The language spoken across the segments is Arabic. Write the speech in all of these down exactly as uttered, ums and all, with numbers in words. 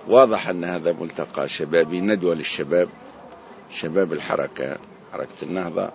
واضح أن هذا ملتقى شبابي، ندوة للشباب، شباب الحركة، حركة النهضة،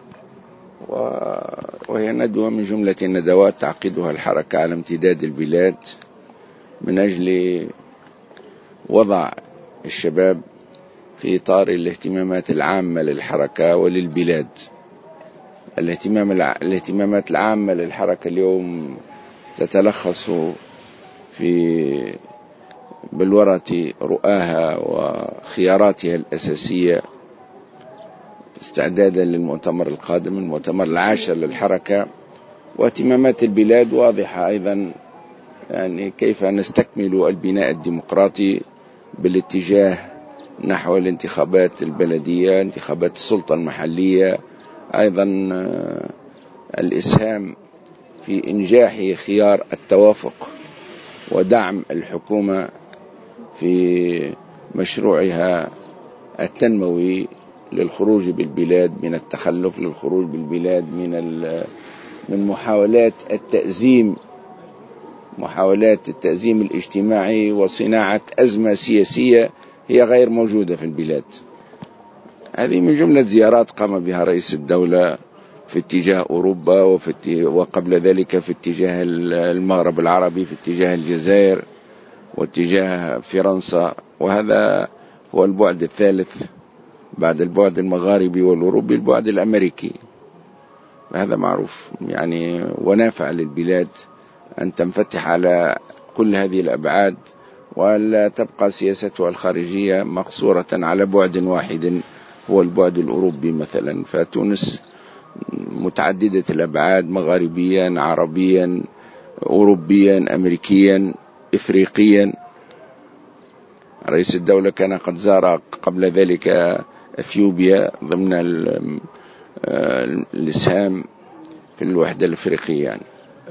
وهي ندوة من جملة الندوات تعقدها الحركة على امتداد البلاد من أجل وضع الشباب في إطار الاهتمامات العامة للحركة وللبلاد. الاهتمام الاهتمامات العامة للحركة اليوم تتلخص في بلورة رؤاها وخياراتها الأساسية استعدادا للمؤتمر القادم، المؤتمر العاشر للحركة. واهتمامات البلاد واضحة أيضا، يعني كيف نستكمل البناء الديمقراطي بالاتجاه نحو الانتخابات البلدية، انتخابات السلطة المحلية، أيضا الإسهام في إنجاح خيار التوافق ودعم الحكومة في مشروعها التنموي للخروج بالبلاد من التخلف، للخروج بالبلاد من من محاولات التأزيم محاولات التأزيم الاجتماعي وصناعة أزمة سياسية هي غير موجودة في البلاد. هذه من جملة زيارات قام بها رئيس الدولة في اتجاه أوروبا، وفي وقبل ذلك في اتجاه المغرب العربي، في اتجاه الجزائر واتجاه فرنسا، وهذا هو البعد الثالث بعد البعد المغاربي والأوروبي، البعد الأمريكي. هذا معروف يعني، ونافع للبلاد أن تنفتح على كل هذه الأبعاد، ولا تبقى سياستها الخارجية مقصورة على بعد واحد هو البعد الأوروبي مثلا. فتونس متعددة الأبعاد، مغاربيا، عربيا، أوروبيا، أمريكيا، إفريقيا. رئيس الدولة كان قد زار قبل ذلك أثيوبيا ضمن الإسهام في الوحدة الأفريقية. يعني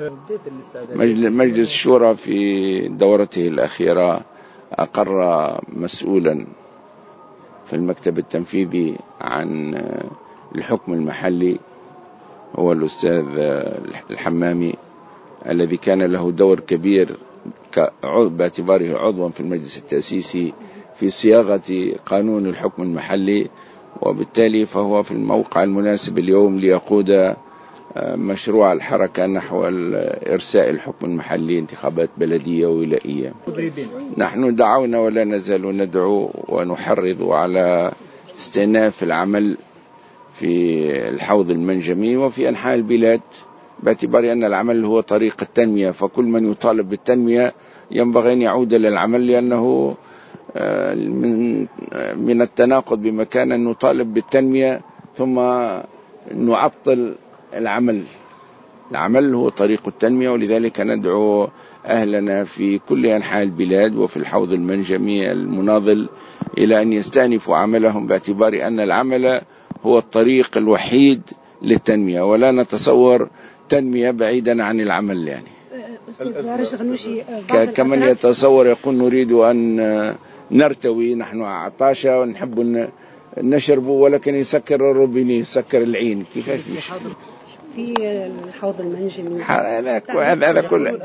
مجلس الشورى في دورته الأخيرة أقر مسؤولا في المكتب التنفيذي عن الحكم المحلي هو الأستاذ الحمامي، الذي كان له دور كبير باعتباره عضوا في المجلس التأسيسي في صياغة قانون الحكم المحلي، وبالتالي فهو في الموقع المناسب اليوم ليقود مشروع الحركة نحو إرساء الحكم المحلي، انتخابات بلدية وولائية. نحن دعونا ولا نزال ندعو ونحرض على استئناف العمل في الحوض المنجمي وفي أنحاء البلاد، باعتبار أن العمل هو طريق التنمية، فكل من يطالب بالتنمية ينبغي أن يعود للعمل، لأنه من من التناقض بمكان أن نطالب بالتنمية ثم نعطل العمل. العمل هو طريق التنمية، ولذلك ندعو أهلنا في كل أنحاء البلاد وفي الحوض المنجمي المناضل إلى أن يستأنفوا عملهم، باعتبار أن العمل هو الطريق الوحيد للتنمية، ولا نتصور تنمية بعيدا عن العمل. يعني كمن يتصور يقول نريد أن نرتوي، نحن عطاشة ونحب نشرب، ولكن يسكر الروبيني، يسكر العين، كيفاش مش في الحوض المنجمي؟ هذا هذا كله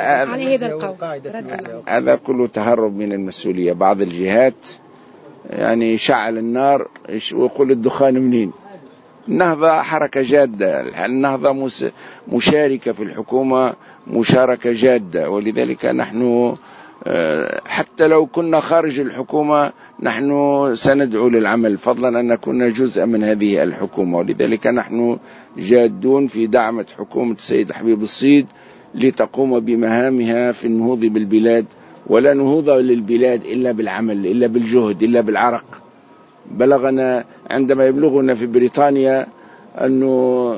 هذا كله تهرب من المسؤولية. بعض الجهات يعني شعل النار ويقول الدخان منين. النهضة حركة جادة، النهضة مشاركة في الحكومة مشاركة جادة، ولذلك نحن حتى لو كنا خارج الحكومة نحن سندعو للعمل، فضلا أن نكون جزءا من هذه الحكومة. ولذلك نحن جادون في دعم حكومة السيد حبيب الصيد لتقوم بمهامها في النهوض بالبلاد، ولا نهوض للبلاد إلا بالعمل، إلا بالجهد، إلا بالعرق. بلغنا عندما يبلغنا في بريطانيا أنه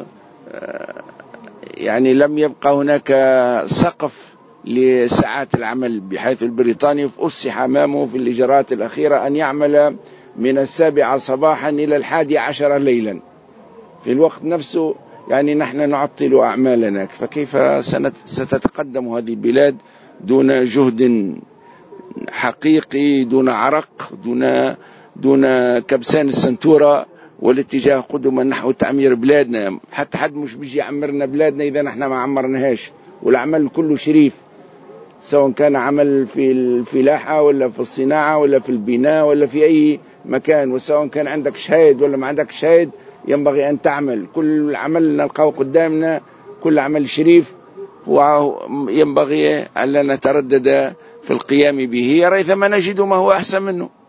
يعني لم يبقى هناك سقف لساعات العمل، بحيث البريطاني أفسح أمامه في الإجراءات الأخيرة أن يعمل من السابعة صباحا إلى الحادي عشر ليلا في الوقت نفسه. يعني نحن نعطل أعمالنا، فكيف ستتقدم هذه البلاد دون جهد حقيقي، دون عرق، دون دون كبسان السنتورة والاتجاه قدما نحو تعمير بلادنا؟ حتى حد مش بيجي يعمرنا بلادنا إذا نحن ما عمرناهاش، والعمل كله شريف. سواء كان عمل في الفلاحة ولا في الصناعة ولا في البناء ولا في أي مكان، وسواء كان عندك شهادة ولا ما عندك شهادة ينبغي أن تعمل. كل عمل نلقاه قدامنا كل عمل شريف وينبغي أن لا نتردد في القيام به، ريثما نجد ما هو أحسن منه.